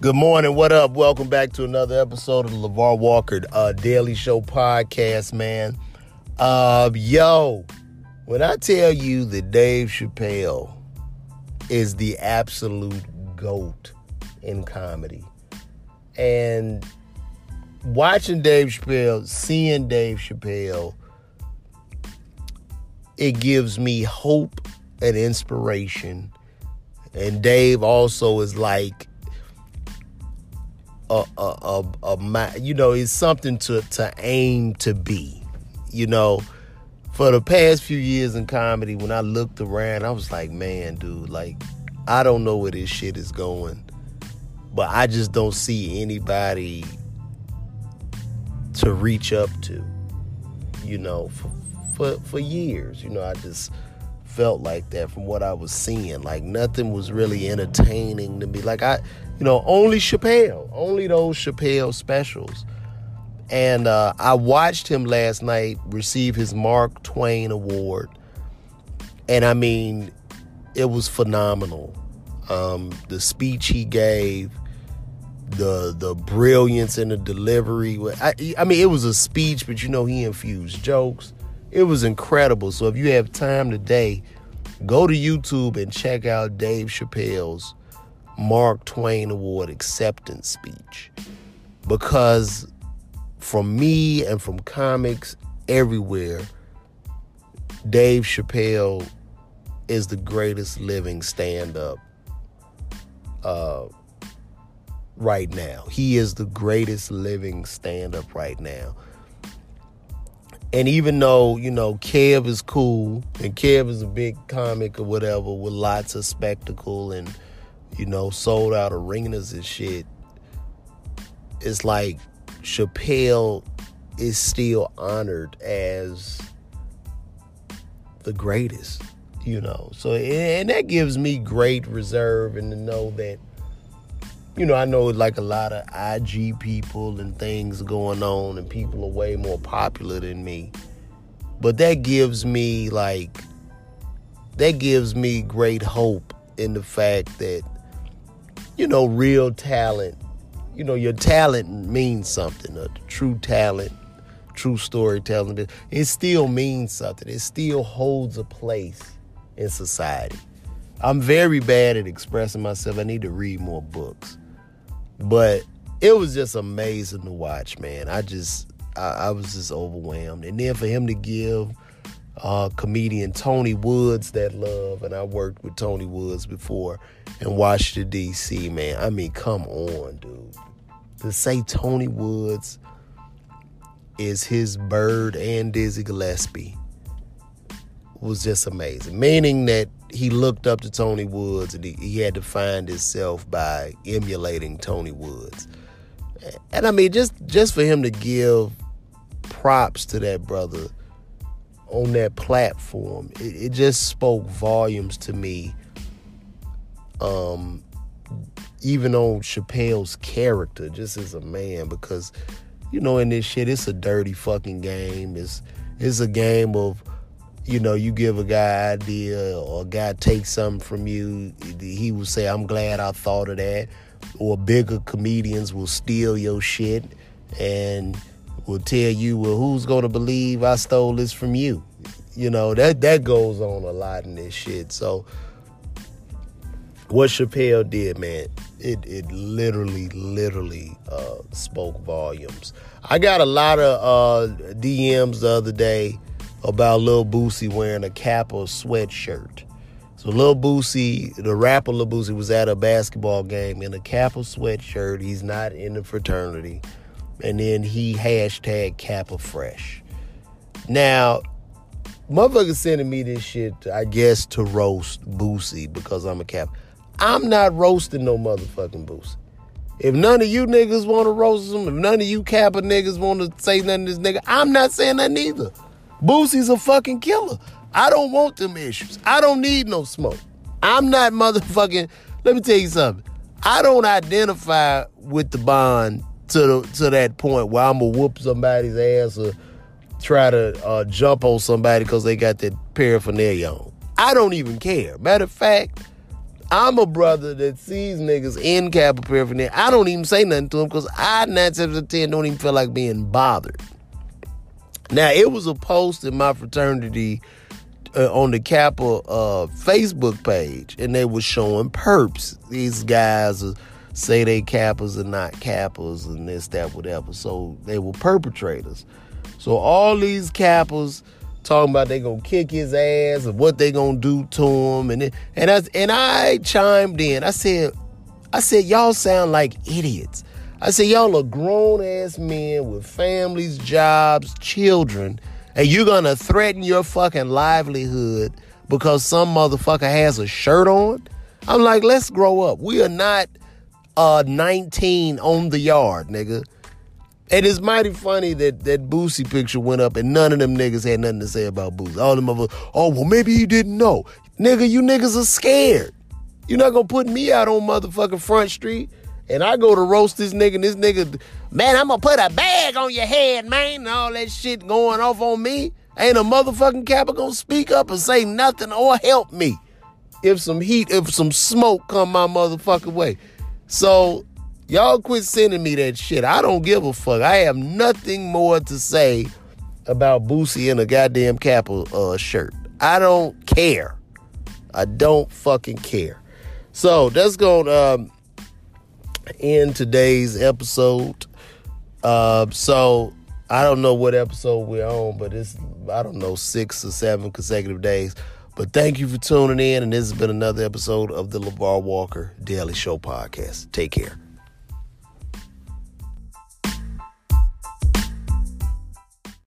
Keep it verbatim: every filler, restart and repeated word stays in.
Good morning. What up? Welcome back to another episode of the LeVar Walker uh, Daily Show podcast, man. Uh, yo, when I tell you that Dave Chappelle is the absolute GOAT in comedy, and watching Dave Chappelle, seeing Dave Chappelle, it gives me hope and inspiration. And Dave also is like, A, a, a, a, you know, it's something to, to aim to be. You know, for the past few years in comedy, when I looked around, I was like, man, dude, like, I don't know where this shit is going, but I just don't see anybody to reach up to, you know, for, for, for years. You know, I just felt like that from what I was seeing. Like, nothing was really entertaining to me. Like, I, you know, only Chappelle, only those Chappelle specials. And uh, I watched him last night receive his Mark Twain Award. And I mean, it was phenomenal. Um, the speech he gave, the the brilliance in the delivery. I, I mean, it was a speech, but you know, he infused jokes. It was incredible. So if you have time today, go to YouTube and check out Dave Chappelle's Mark Twain Award acceptance speech. Because from me and from comics everywhere, Dave Chappelle is the greatest living stand-up uh, right now. He is the greatest living stand-up right now. And even though, you know, Kev is cool, and Kev is a big comic or whatever with lots of spectacle and, you know, sold out arenas and shit, it's like Chappelle is still honored as the greatest, you know. So, and that gives me great reserve, and to know that, you know, I know like a lot of I G people and things going on, and people are way more popular than me. But that gives me like, that gives me great hope in the fact that, you know, real talent, you know, your talent means something. A true talent, true storytelling, it still means something. It still holds a place in society. I'm very bad at expressing myself. I need to read more books. But it was just amazing to watch, man. I just, I, I was just overwhelmed. And then for him to give uh, comedian Tony Woods that love, and I worked with Tony Woods before in Washington, D C, man. I mean, come on, dude. To say Tony Woods is his Bird and Dizzy Gillespie was just amazing. Meaning that he looked up to Tony Woods, and he, he had to find himself by emulating Tony Woods. And I mean, just, just for him to give props to that brother on that platform, it, it just spoke volumes to me, um, even on Chappelle's character, just as a man, because, you know, in this shit, it's a dirty fucking game. It's, it's a game of, you know, you give a guy an idea, or a guy takes something from you, he will say, I'm glad I thought of that. Or bigger comedians will steal your shit and will tell you, well, who's going to believe I stole this from you? You know, that, that goes on a lot in this shit. So what Chappelle did, man, it, it literally, literally uh, spoke volumes. I got a lot of uh, D Ms the other day about Lil Boosie wearing a Kappa sweatshirt. So Lil Boosie, the rapper Lil Boosie, was at a basketball game in a Kappa sweatshirt. He's not in the fraternity. And then he hashtag Kappa Fresh. Now, motherfuckers sending me this shit, I guess, to roast Boosie because I'm a Kappa. I'm not roasting no motherfucking Boosie. If none of you niggas want to roast him, if none of you Kappa niggas want to say nothing to this nigga, I'm not saying nothing either. Boosie's a fucking killer. I don't want them issues. I don't need no smoke. I'm not motherfucking, let me tell you something. I don't identify with the Bond to the, to that point where I'm going to whoop somebody's ass or try to uh, jump on somebody because they got that paraphernalia on. I don't even care. Matter of fact, I'm a brother that sees niggas in Kappa paraphernalia. I don't even say nothing to them because I, nine times out of ten, don't even feel like being bothered. Now, it was a post in my fraternity uh, on the Kappa uh, Facebook page, and they were showing perps. These guys uh, say they Kappas and not Kappas and this, that, whatever. So they were perpetrators. So all these Kappas talking about they gonna kick his ass and what they gonna do to him, and it, and I and I chimed in. I said, I said y'all sound like idiots. I said y'all are grown ass men with families, jobs, children, and you're gonna threaten your fucking livelihood because some motherfucker has a shirt on. I'm like, let's grow up. We are not uh nineteen on the yard, nigga. And it's mighty funny that that Boosie picture went up and none of them niggas had nothing to say about Boosie. All them motherfuckers, oh, well, maybe he didn't know. Nigga, you niggas are scared. You're not gonna put me out on motherfucking Front Street and I go to roast this nigga and this nigga, man, I'm gonna put a bag on your head, man, and all that shit going off on me. Ain't a motherfucking Kappa gonna speak up and say nothing or help me if some heat, if some smoke come my motherfucking way. So, y'all quit sending me that shit. I don't give a fuck. I have nothing more to say about Boosie in a goddamn Kappa uh, shirt. I don't care. I don't fucking care. So that's going to um, end today's episode. Uh, so I don't know what episode we're on, but it's, I don't know, six or seven consecutive days. But thank you for tuning in, and this has been another episode of the LeVar Walker Daily Show podcast. Take care.